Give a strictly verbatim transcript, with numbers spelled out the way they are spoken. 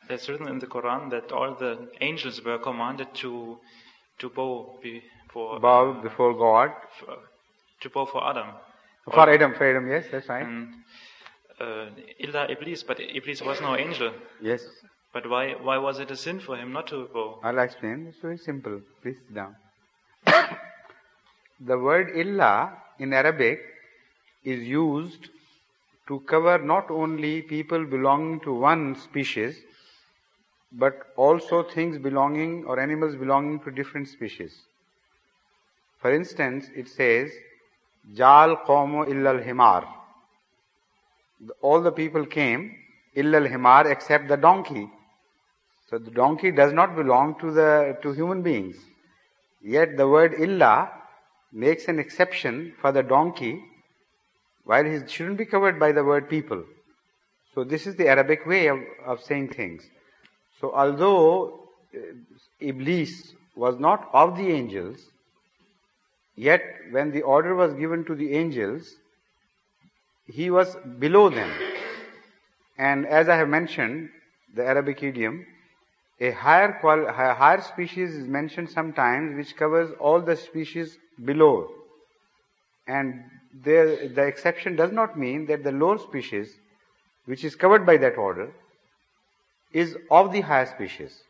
There's written in the Quran that all the angels were commanded to to bow before bow uh, before God. For, to bow for Adam. For all, Adam, for Adam, yes, that's right. And uh, illa Iblis, but Iblis was no angel. Yes. But why why was it a sin for him not to bow? I'll explain. It's very simple. Please sit down. The word illa in Arabic is used to cover not only people belonging to one species, but also things belonging or animals belonging to different species. For instance, it says, Jal qawmu illa al-himar. All the people came, illa al-himar, except the donkey. So the donkey does not belong to the to human beings. Yet the word illa makes an exception for the donkey, while he shouldn't be covered by the word people. So this is the Arabic way of, of saying things. So although uh, Iblis was not of the angels, yet when the order was given to the angels, he was below them. And as I have mentioned, the Arabic idiom, a higher qual- a higher species is mentioned sometimes which covers all the species below. And there, the exception does not mean that the lower species, which is covered by that order, is of the higher species.